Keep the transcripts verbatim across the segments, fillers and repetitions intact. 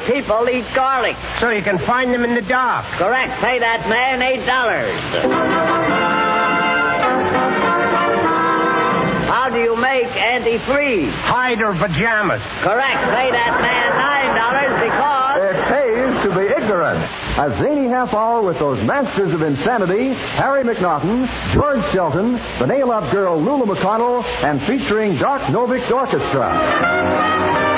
people eat garlic. So you can find them in the dark. Correct. Pay that man eight dollars. How do you make antifreeze? Hide or pajamas. Correct. Pay that man nine dollars because... It pays to be ignorant. A zany half hour with those masters of insanity, Harry McNaughton, George Shelton, the nail-up girl Lulu McConnell, and featuring Doc Novik's orchestra.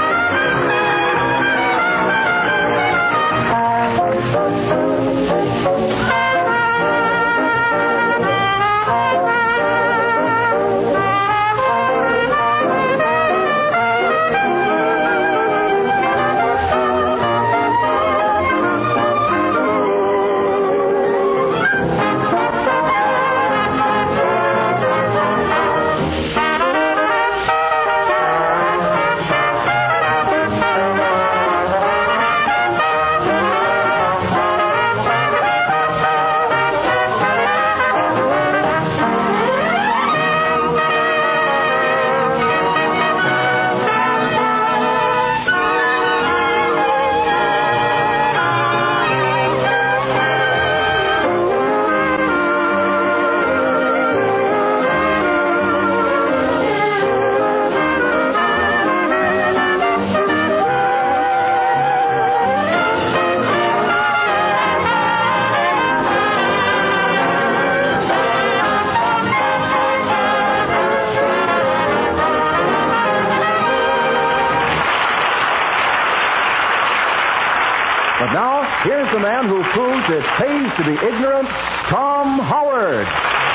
But now, here's the man who proves it pays to be ignorant, Tom Howard.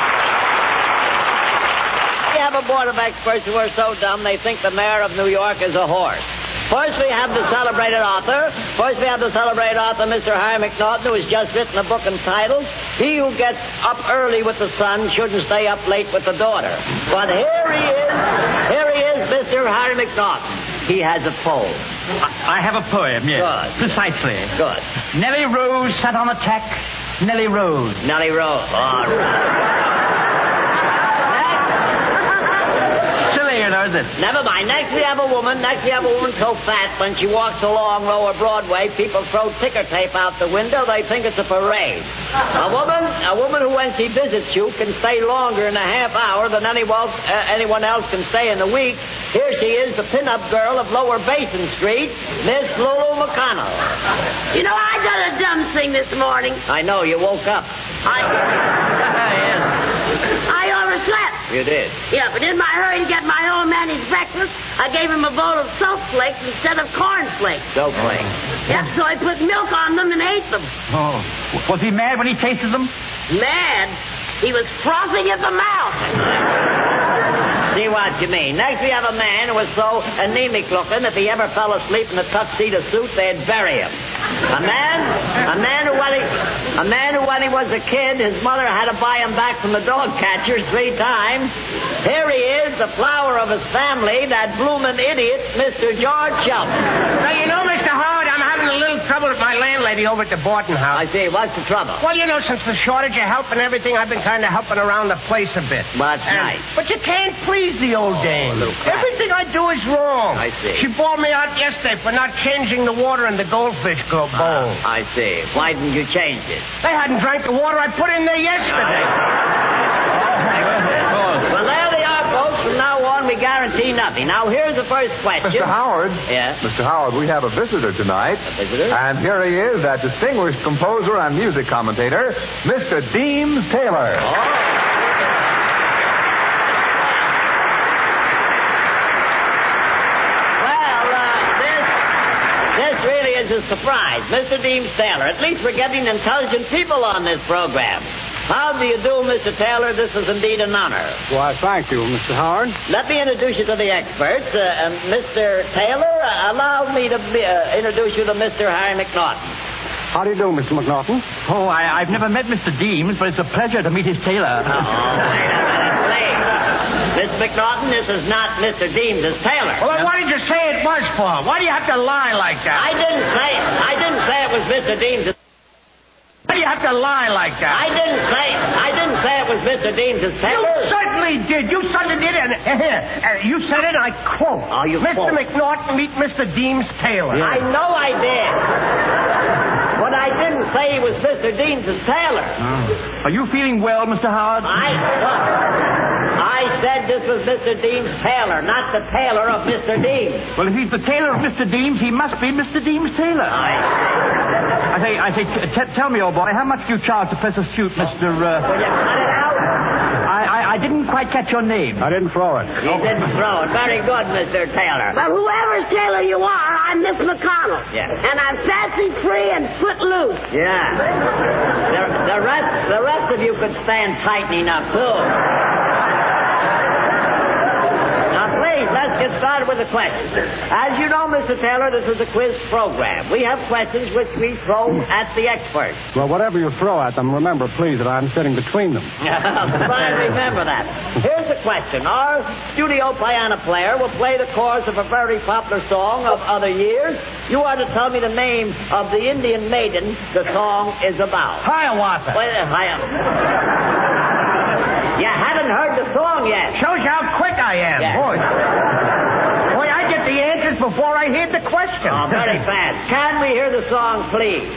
We have a board of experts who are so dumb they think the mayor of New York is a horse. First, we have the celebrated author. First, we have the celebrated author, Mister Harry McNaughton, who has just written a book entitled, He Who Gets Up Early with the Sun Shouldn't Stay Up Late with the Daughter. But here he is. Here he is, Mister Harry McNaughton. He has a poem. I, I have a poem, yes. Good. Precisely. Good. Nellie Rose sat on a tack. Nellie Rose. Nellie Rose. All right. Never mind. Next we have a woman. Next we have a woman so fat when she walks along Lower Broadway, people throw ticker tape out the window. They think it's a parade. A woman, a woman who, when she visits you, can stay longer in a half hour than anyone, uh, anyone else can stay in a week. Here she is, the pin-up girl of Lower Basin Street, Miss Lulu McConnell. You know, I done a dumb thing this morning. I know. You woke up. I... yes. I overslept. You did? Yeah, but in my hurry to get my old man his breakfast, I gave him a bowl of soap flakes instead of corn flakes. Soap flakes? Yep, so I put milk on them and ate them. Oh. Was he mad when he tasted them? Mad? He was frothing at the mouth. See what you mean. Next we have a man who was so anemic looking if he ever fell asleep in a tuxedo suit, they'd bury him. A man, a man who when he, a man who when he was a kid, his mother had to buy him back from the dog catchers three times. Here he is, the flower of his family, that bloomin' idiot, Mister George Shelton. Now, you know, Mister Howard, I'm having a little trouble with my landlady over at the Borton House. I see. What's the trouble? Well, you know, since the shortage of help and everything, I've been kind of helping around the place a bit. Well, that's And- nice. But you can't please the old dame. little crap. Everything I do is wrong. I see. She bawled me out yesterday for not changing the water in the goldfish go- bowl. Ah, I see. Why didn't you change it? They hadn't drank the water I put in there yesterday. Well, there they are, folks. From now on, we guarantee nothing. Now, here's the first question. Mister Howard. Yes? Mister Howard, we have a visitor tonight. A visitor? And here he is, that distinguished composer and music commentator, Mister Deems Taylor. Oh. Really is a surprise. Mister Deems Taylor. At least we're getting intelligent people on this program. How do you do, Mister Taylor? This is indeed an honor. Why, thank you, Mister Howard. Let me introduce you to the experts. Uh, um, Mister Taylor, uh, allow me to be, uh, introduce you to Mister Harry McNaughton. How do you do, Mister McNaughton? Oh, I, I've never met Mister Deems, but it's a pleasure to meet his tailor. Oh, wait a minute, please. Miss McNaughton, this is not Mister Deems' Taylor. Well, then what did you say it was for? Why do you have to lie like that? I didn't say it. I didn't say it was Mister Deems. Why do you have to lie like that? I didn't say, I didn't say it was Mister Deems' You tailor. certainly did. You certainly did. And uh, here, uh, you said it, I quote. Oh, you Mister quote. McNaughton meet Mister Deems' tailor. I know I did. But I didn't say he was Mister Deems' tailor. Oh. Are you feeling well, Mister Howard? I, look, I said this was Mister Deems' tailor, not the tailor of Mister Deems. Well, if he's the tailor of Mister Deems, he must be Mister Deems' tailor. I I say, I say, t- t- tell me, old boy, how much do you charge to press a suit, Mister Uh... Will you cut it out? I, I, I didn't quite catch your name. I didn't throw it. You didn't throw it. Very good, Mister Taylor. But whoever's tailor you are, I'm Miss McConnell. Yeah. And I'm fancy free and foot loose. Yeah. The, the rest, the rest of you could stand tightening up too. Now, please, let's get started with the questions. As you know, Mister Taylor, this is a quiz program. We have questions which we throw at the experts. Well, whatever you throw at them, remember, please, that I'm sitting between them. I remember that. Here's a question. Our studio piano player will play the chorus of a very popular song of other years. You are to tell me the name of the Indian maiden the song is about. Hiawatha. Wait, I am. You haven't heard the song yet. Shows you how quick I am. Yeah. Boy. Boy, I get the answers before I hear the question. Oh, very fast. Can we hear the song, please?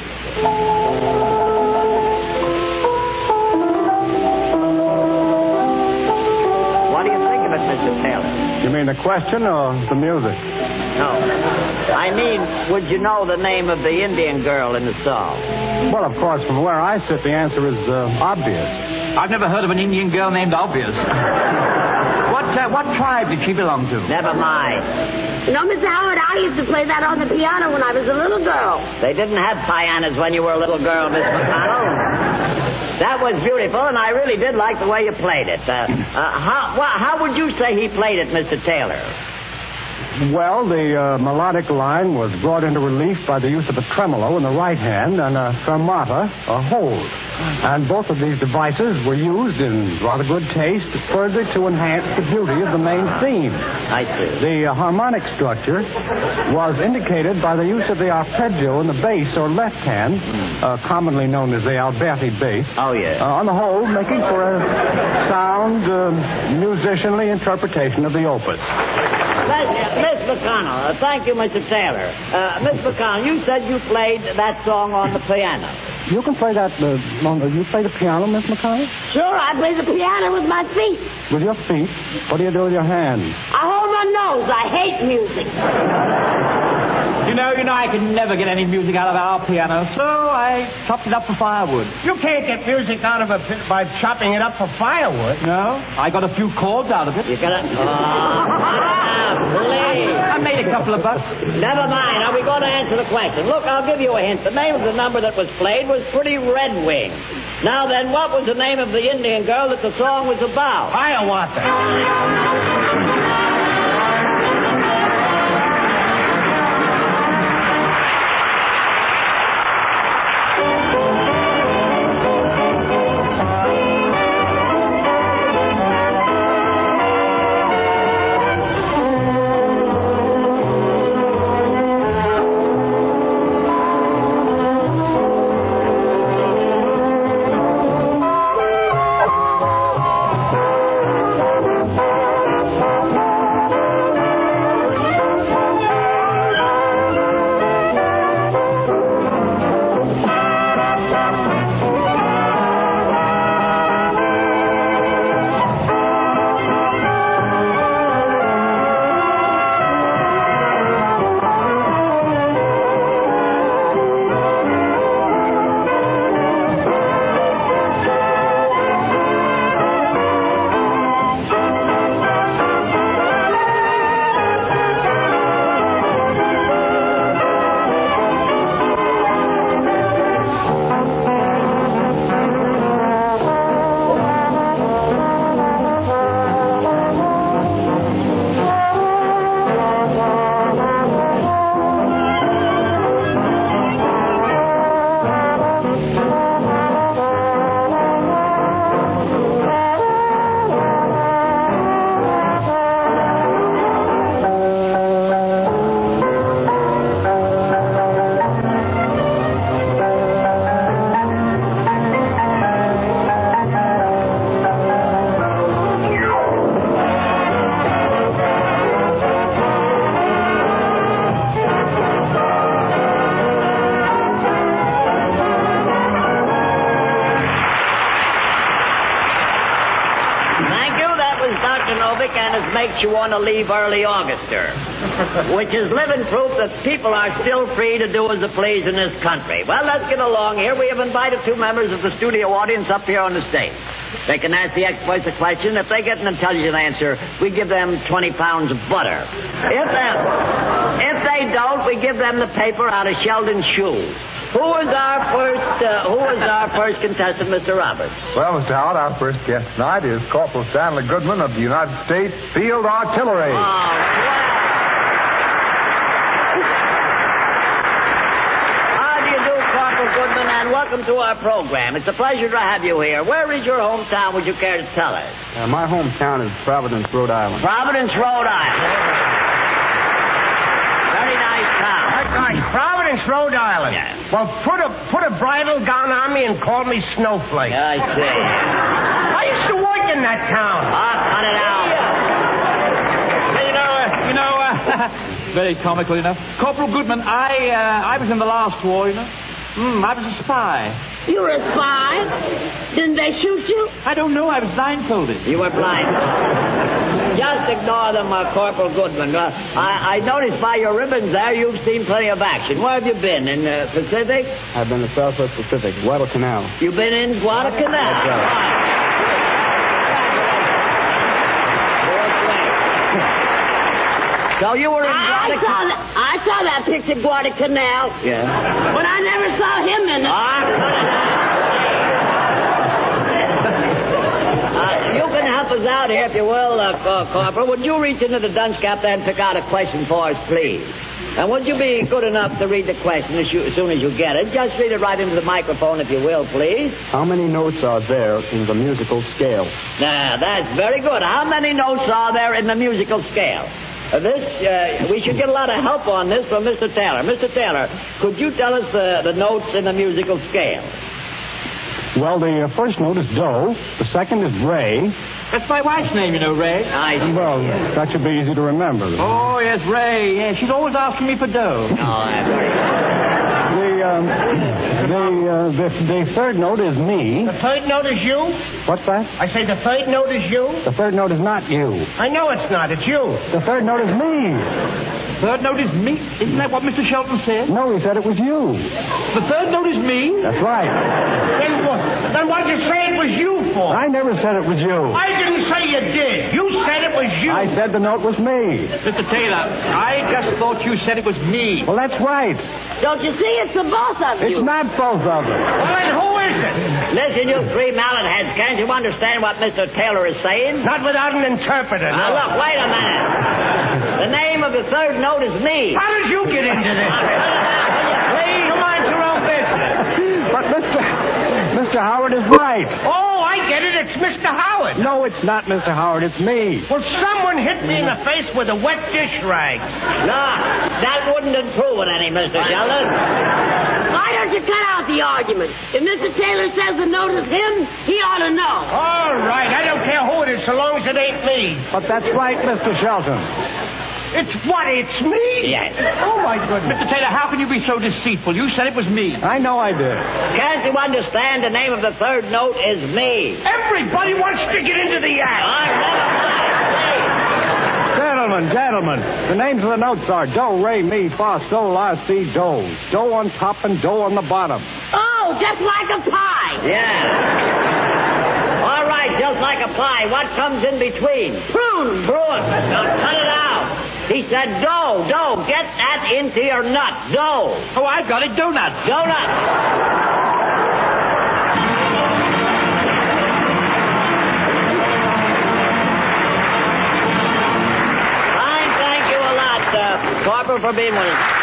What do you think of it, Mister Taylor? You mean the question or the music? No. I mean, would you know the name of the Indian girl in the song? Well, of course, from where I sit, the answer is uh, obvious. I've never heard of an Indian girl named Obvious. What uh, what tribe did she belong to? Never mind. You know, Mister Howard, I used to play that on the piano when I was a little girl. They didn't have pianos when you were a little girl, Miss McConnell. That was beautiful, and I really did like the way you played it. Uh, uh, how, wha- how would you say he played it, Mister Taylor? Well, the uh, melodic line was brought into relief by the use of a tremolo in the right hand and a fermata, a hold. And both of these devices were used in rather good taste further to enhance the beauty of the main theme. I see. The uh, harmonic structure was indicated by the use of the arpeggio in the bass or left hand, uh, commonly known as the Alberti bass. Oh, yeah. Uh, on the whole, making for a sound, uh, musicianly interpretation of the opus. Miss McConnell, uh, thank you, Mister Taylor. Uh, Miss McConnell, you said you played that song on the piano. You can play that. Uh, on the, you play the piano, Miss McConnell? Sure, I play the piano with my feet. With your feet? What do you do with your hands? I hold my nose. I hate music. You know, you know, I could never get any music out of our piano, so I chopped it up for firewood. You can't get music out of it by chopping it up for firewood. No, I got a few chords out of it. You gotta... Oh, please. I made a couple of bucks. Never mind. Are we going to answer the question? Look, I'll give you a hint. The name of the number that was played was Pretty Red Wing. Now then, what was the name of the Indian girl that the song was about? Hiawatha. and it makes you want to leave early Auguster, which is living proof that people are still free to do as they please in this country. Well, let's get along here. We have invited two members of the studio audience up here on the stage. They can ask the experts a question. If they get an intelligent answer, we give them twenty pounds of butter. If they, if they don't, we give them the paper out of Sheldon's shoes. Who is our first, uh, who is our first contestant, Mister Roberts? Well, Mister Howard, our first guest tonight is Corporal Stanley Goodman of the United States Field Artillery. Oh, wow. Goodman, and welcome to our program. It's a pleasure to have you here. Where is your hometown? Would you care to tell us? Uh, my hometown is Providence, Rhode Island. Providence, Rhode Island. Very nice town. My gosh, Providence, Rhode Island. Yeah. Well, put a put a bridal gown on me and call me Snowflake. I see. I used to work in that town. Ah, cut it out. Hey, you know, uh, you know, uh, very comical, you know. Corporal Goodman, I, uh, I was in the last war, you know. Hmm, I was a spy. You were a spy? Didn't they shoot you? I don't know. I was blindfolded. You were blind. Just ignore them, uh, Corporal Goodman. Uh, I, I noticed by your ribbons there you've seen plenty of action. Where have you been? In the uh, Pacific? I've been to Southwest Pacific, Guadalcanal. You've been in Guadalcanal? That's right. So you were in I, I saw that. I saw that picture, Guadalcanal. Yeah. But I never saw him in it. Ah, uh, you can help us out here, if you will, uh, Corporal. Would you reach into the dunce cap there and pick out a question for us, please? And would you be good enough to read the question as, you, as soon as you get it? Just read it right into the microphone, if you will, please. How many notes are there in the musical scale? Now, that's very good. How many notes are there in the musical scale? Uh, this, uh, we should get a lot of help on this from Mister Taylor. Mister Taylor, could you tell us the, the notes in the musical scale? Well, the uh, first note is do. The second is re. That's my wife's name, you know, Ray. I see. Well, that should be easy to remember. Oh, yes, Ray. Yeah, she's always asking me for dough. Oh, that's very good. The, um, the, uh, the, the third note is me. The third note is you? What's that? I say the third note is you? The third note is not you. I know it's not. It's you. The third note is me. Third note is me. Isn't that what Mister Shelton said? No, he said it was you. The third note is me? That's right. Then, what- then why'd you say it was you for? I never said it was you. I didn't say you did. You said it was you. I said the note was me. Mister Taylor, I just thought you said it was me. Well, that's right. Don't you see? It's the both of you. It's not both of them. Well, then who is it? Listen, you three mallet heads, can't you understand what Mister Taylor is saying? Not without an interpreter. Now, no. look, wait a minute. The name of the third note is me. How did you get into this? Please, You mind your own business. But Mister Mister Howard is right. Oh, I get it. It's Mister Howard. No, it's not Mister Howard. It's me. Well, someone hit me in the face with a wet dish rag. No, that wouldn't improve it any, Mister Sheldon. Why don't you cut out the argument? If Mister Taylor says the note is him, he ought to know. All right. I don't care who it is so long as it ain't me. But that's right, Mister Shelton. It's what? It's me? Yes. Oh, my goodness. Mister Taylor, how can you be so deceitful? You said it was me. I know I did. Can't you understand the name of the third note is me? Everybody wants to get into the act. Gentlemen, gentlemen, the names of the notes are do, re, mi, fa, sol, la, si, do. Do on top and do on the bottom. Oh, just like a pie. Yeah. All right, just like a pie. What comes in between? Prune. Prune. Now cut it out. He said dough, dough. Get that into your nut. Dough. Oh, I've got it. Donut. Donut. Fine, thank you a lot, uh, Corporal, for being with us.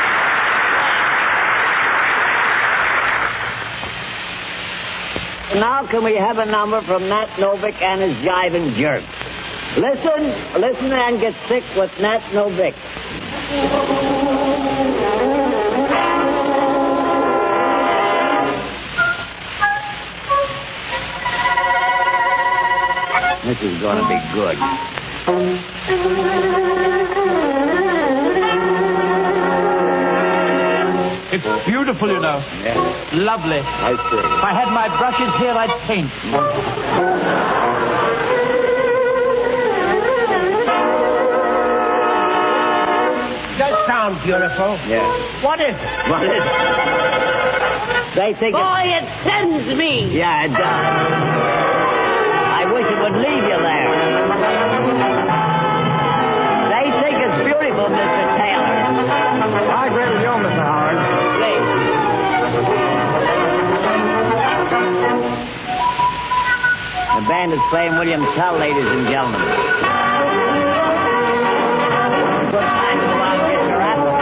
Now can we have a number from Nat Novick and his jiving jerks? Listen, listen and get sick with Nat Novick. This is going to be good. It's beautiful, you know. Yeah, Lovely. I see. If I had my brushes here, I'd paint. beautiful. Yeah. What is it? What is it? They think Boy, it... it sends me. Yeah, it does. I wish it would leave you there. They think it's beautiful, Mister Taylor. I agree with you, Mister Howard. Please. The band is playing William Tell, ladies and gentlemen. Good time to go out and get your apple.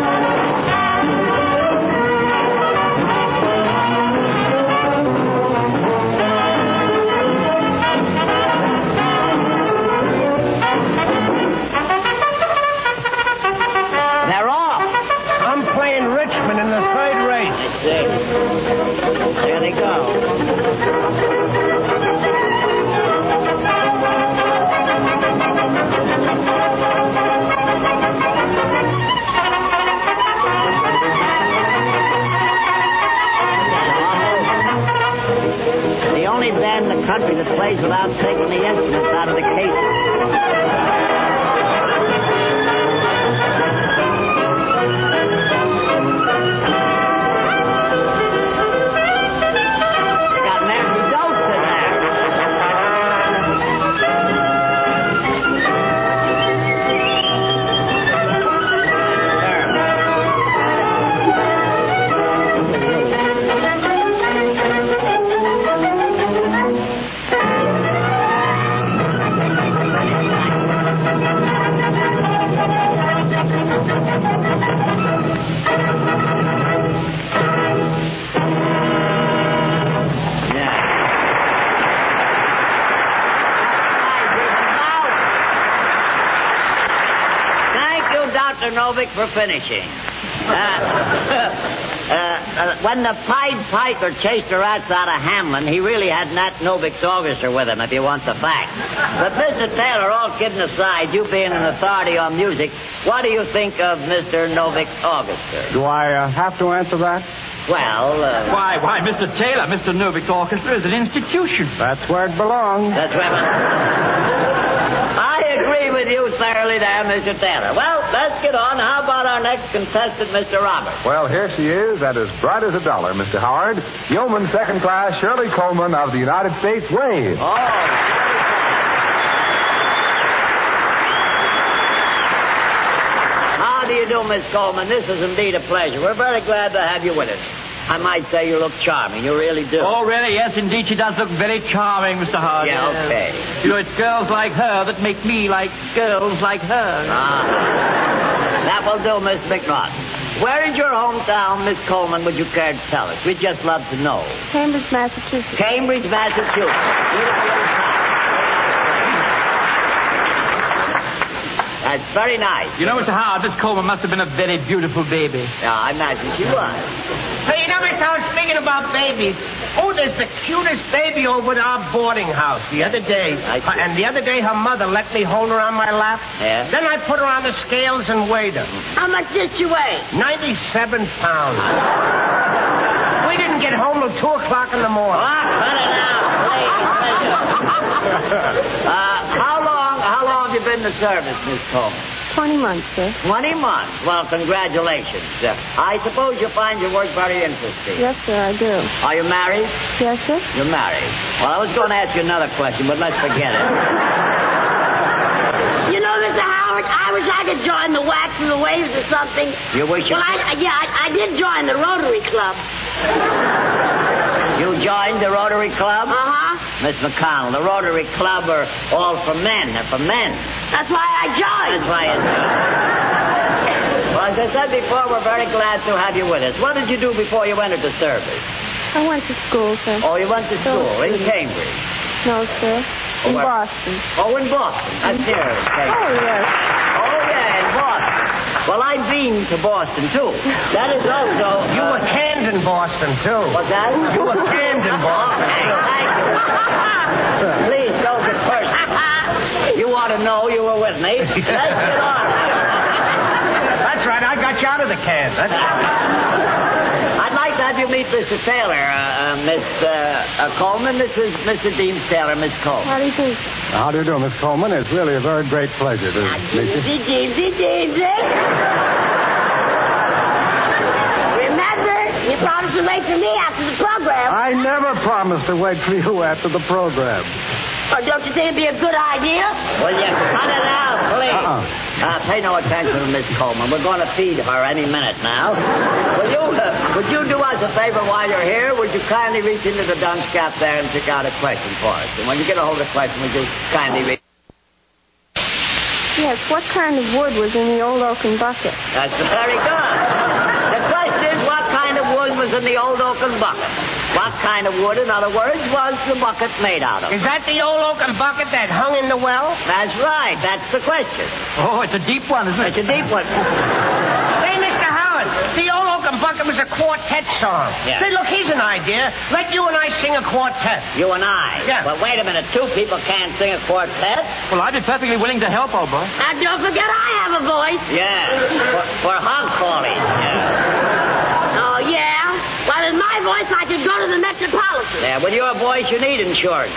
They're off. I'm playing Richmond in the third race. Let's see. There they go. The only band in the country that plays without taking the instruments out of the case. They got Nancy Dose in there. Thank you, Doctor Novick, for finishing. Uh, uh, uh, when the Pied Piper chased the rats out of Hamlin, he really had Nat Novick's orchestra with him, if you want the facts. But, Mister Taylor, all kidding aside, you being an authority on music, what do you think of Mister Novick's orchestra? Do I uh, have to answer that? Well, uh... Why, why, Mister Taylor, Mister Novick's orchestra is an institution. That's where it belongs. That's right. I agree with you thoroughly there, Mister Taylor. Well, let's get on. How about our next contestant, Mister Roberts? Well, here she is, and as bright as a dollar, Mister Howard. Yeoman Second Class Shirley Coleman of the United States Wave. Oh. How do you do, Miss Coleman? This is indeed a pleasure. We're very glad to have you with us. I might say you look charming. You really do. Oh, really? Yes, indeed, she does look very charming, Mister Howard. Yeah, okay. You know, it's girls like her that make me like girls like her. Ah. That will do, Miss McNaughton. Where is your hometown, Miss Coleman, would you care to tell us? We'd just love to know. Cambridge, Massachusetts. Cambridge, Massachusetts. Beautiful little town. That's very nice. You know, Mister Howard, Miss Coleman must have been a very beautiful baby. Yeah, I imagine she was. Hey, you know, Mister I was thinking about babies. Oh, there's the cutest baby over at our boarding house the other day. I see. And the other day, her mother let me hold her on my lap. Yeah? Then I put her on the scales and weighed her. How much did you weigh? ninety-seven pounds. We didn't get home till two o'clock in the morning. Ah, cut it out, please. uh, how long, how long have you been in the service, Miss Coleman? Twenty months, sir. Twenty months. Well, congratulations. Uh, I suppose you find your work very interesting. Yes, sir, I do. Are you married? Yes, sir. You're married. Well, I was going to ask you another question, but let's forget it. You know, Mister Howard, I wish I could join the Wax and the Waves or something. You wish you... Well, I, yeah, I, I did join the Rotary Club. You joined the Rotary Club? Uh-huh. Miss McConnell, the Rotary Club are all for men. They're for men. That's why I joined. That's why it's... Well, as I said before, we're very glad to have you with us. What did you do before you entered the service? I went to school, sir. Oh, you went to school in Cambridge? No, sir. In where? Boston. Oh, in Boston. That's here. Oh, yes. Oh, yeah, in Boston. Well, I've been to Boston, too. That is also... You were canned in Boston, too. What's that? You were canned in Boston. Okay, thank you. Please don't get personal. You ought to know you were with me. Let's get on. That's right. I got you out of the can. That's I'd like to have you meet Mister Taylor, uh, uh, Miss uh, uh, Coleman. This is Mister Dean Taylor, Miss Coleman. How do you do? How do you do, Miss Coleman? It's really a very great pleasure to meet you. Easy, easy, easy. You promised to wait for me after the program. I never promised to wait for you after the program. Or don't you think it'd be a good idea? Will you cut it out, please? Uh-uh. Uh, pay no attention to Miss Coleman. We're going to feed her any minute now. Will you, uh, would you do us a favor while you're here? Would you kindly reach into the dunce cap there and pick out a question for us? And when you get a hold of the question, would you kindly reach? Yes, what kind of wood was in the old oaken bucket? That's very good. The question is, what kind of wood was in the old oaken bucket? What kind of wood, in other words, was the bucket made out of? Is that the old oaken bucket that hung in the well? That's right. That's the question. Oh, it's a deep one, isn't it? It's a deep one. Say, Mister Howard, the old oaken bucket was a quartet song. Yeah. Say, look, here's an idea. Let you and I sing a quartet. You and I. Yeah. But wait a minute. Two people can't sing a quartet. Well, I'd be perfectly willing to help, old boy. And don't forget I have a voice. Yeah. For, for hog calling. Yeah. Oh, yeah? Well, in my voice, I could go to the Metropolitan. Yeah, with your voice, you need insurance.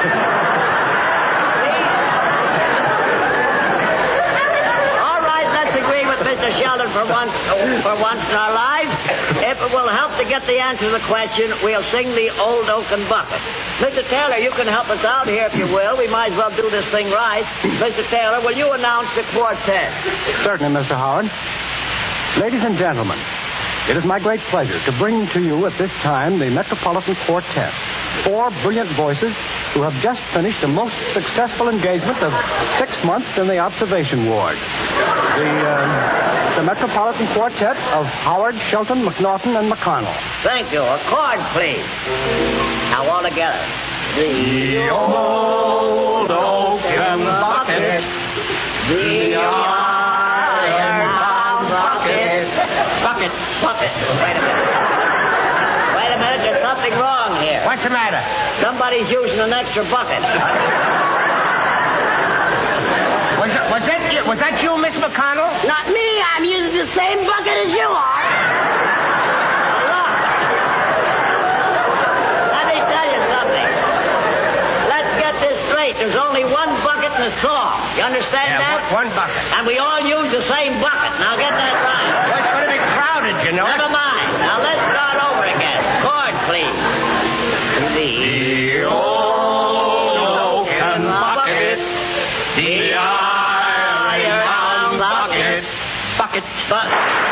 All right, let's agree with Mister Sheldon for once, for once in our lives. If it will help to get the answer to the question, we'll sing the old oaken bucket. Mister Taylor, you can help us out here if you will. We might as well do this thing right. Mister Taylor, will you announce the quartet? Certainly, Mister Howard. Ladies and gentlemen, it is my great pleasure to bring to you at this time the Metropolitan Quartet. Four brilliant voices who have just finished a most successful engagement of six months in the observation ward. The, uh, the Metropolitan Quartet of Howard, Shelton, McNaughton, and McConnell. Thank you. A chord, please. Now, all together. The old oaken bucket, the iron-bound bucket. Bucket. Bucket. Wait a minute. Wait a minute. There's something wrong here. What's the matter? Somebody's using an extra bucket. Was, was, that, you, was that you, Miss McConnell? Not me. I'm using the same bucket as you are. Look. Let me tell you something. Let's get this straight. There's only one bucket in the song. You understand Yeah, that? one, one bucket. And we all use the same bucket. Now get that right. Well, it's going to be crowded, you know. Never mind. Now let's start over again. Chord, please. The old oaken bucket, the iron bucket, bucket, bucket.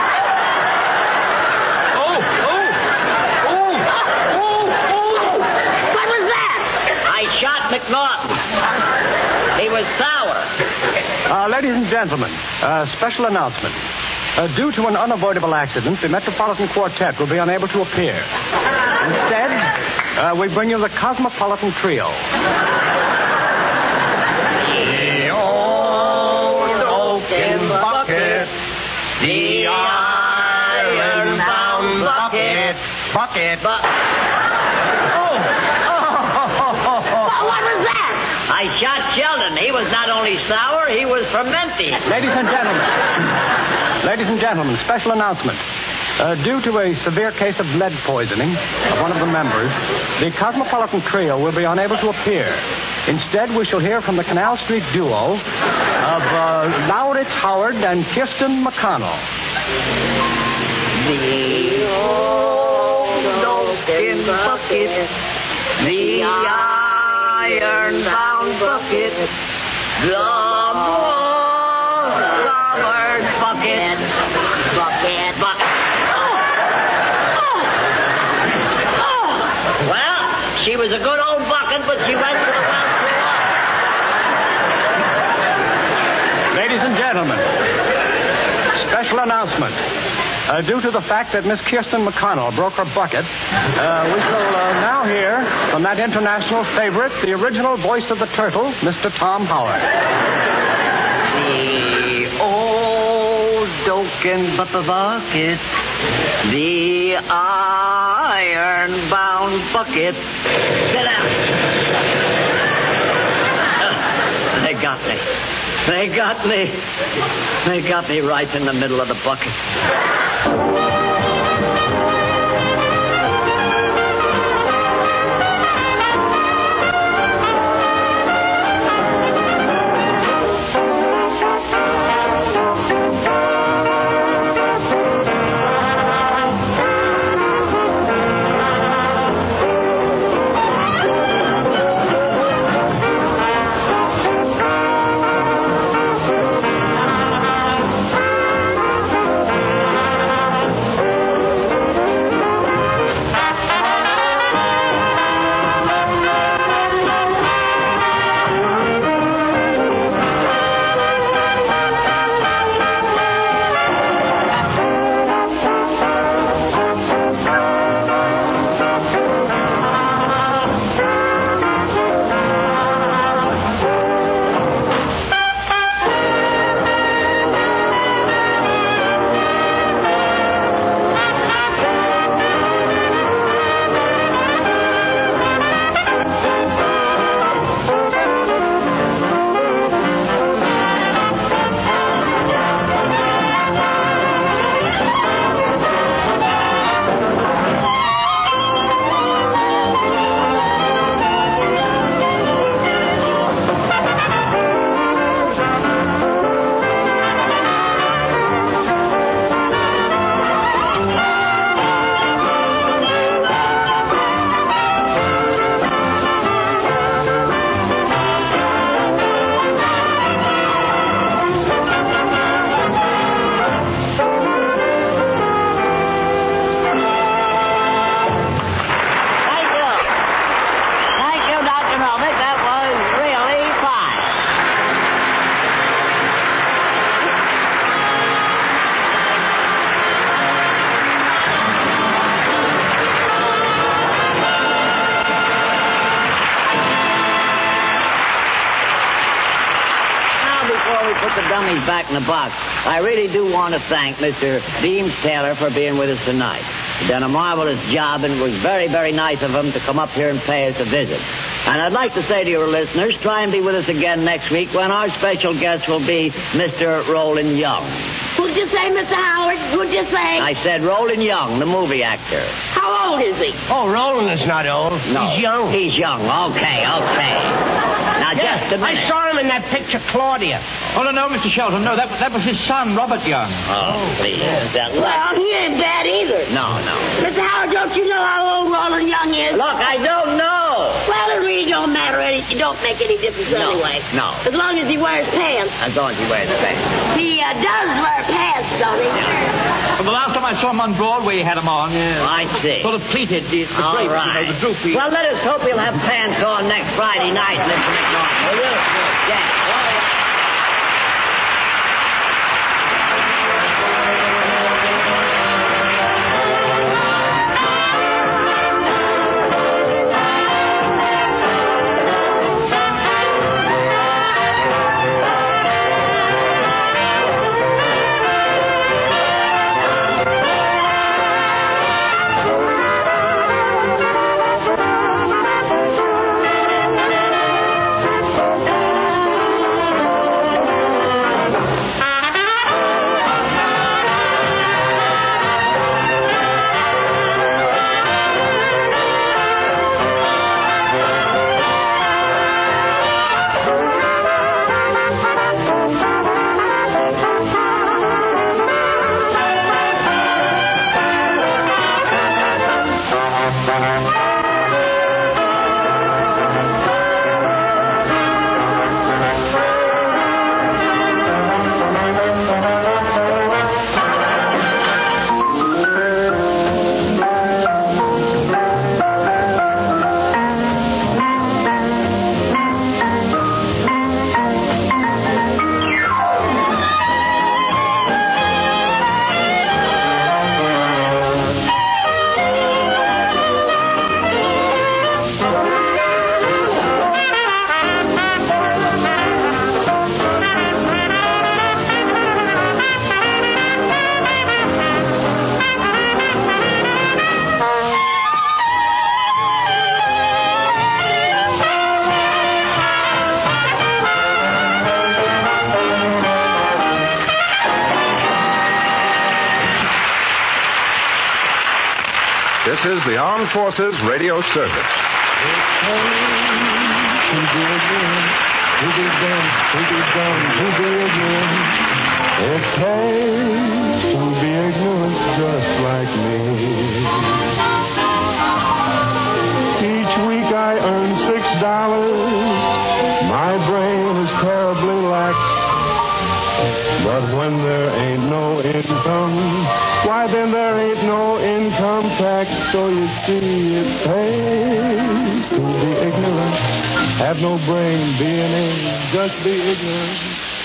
Oh, oh, oh, oh, oh. What was that? I shot McNaughton. He was sour. Uh, ladies and gentlemen, uh, special announcement. Uh, due to an unavoidable accident, the Metropolitan Quartet will be unable to appear. Instead, uh, we bring you the Cosmopolitan Trio. The old oaken bucket, the iron-bound bucket, bucket. But Oh, What was that? I shot Sheldon. He was not only sour, he was fermenting. Ladies and gentlemen, ladies and gentlemen, special announcement. Uh, due to a severe case of lead poisoning of one of the members, the Cosmopolitan Trio will be unable to appear. Instead, we shall hear from the Canal Street duo of uh, Lauritz Howard and Kirsten McConnell. The old oaken bucket, the iron-bound bucket, the covered bucket, bucket, bucket. Well, she was a good old bucket, but she went to the well too long. Ladies and gentlemen, special announcement. Uh, due to the fact that Miss Kirsten McConnell broke her bucket, uh, we shall uh, now hear from that international favorite, the original voice of the turtle, Mister Tom Howard. The old oaken bu- bucket, the iron-bound bucket. Sit down. Uh, they got me. They got me. They got me right in the middle of the bucket. put the dummies back in the box, I really do want to thank Mister Deems Taylor for being with us tonight. He's done a marvelous job, and it was very, very nice of him to come up here and pay us a visit. And I'd like to say to your listeners, try and be with us again next week when our special guest will be Mister Roland Young. Who'd you say, Mister Howard? Who'd you say? I said Roland Young, the movie actor. How old is he? Oh, Roland is not old. No. He's young. He's young. Okay, okay. Now, Yeah, just a minute. I saw him in that picture, Claudia. Oh, no, no, Mister Shelton. No, that, that was his son, Robert Young. Oh, please. That Well, he ain't bad either. No, no. Mister Howard, don't you know how old Roland Young is? Look, I don't know. Well, it really don't matter. Any, it don't make any difference No, anyway. no. As long as he wears pants. As long as he wears the pants. He uh, does wear pants, don't he? Well, the last time I saw him on Broadway, he had them on. Yeah. I see. Sort of pleated. The, the All drape, right. you know, the droopy. Well, let us hope we'll have pants on next Friday night, Mister McNaughton. Will you? Yeah. All right. This is the Armed Forces Radio Service. It pays to be ignorant just like me. Each week I earn six dollars. My brain is terribly lax. But when there ain't no income, why then there ain't no income tax. So you see it pays to be ignorant. Have no brain, be an age, just be ignorant.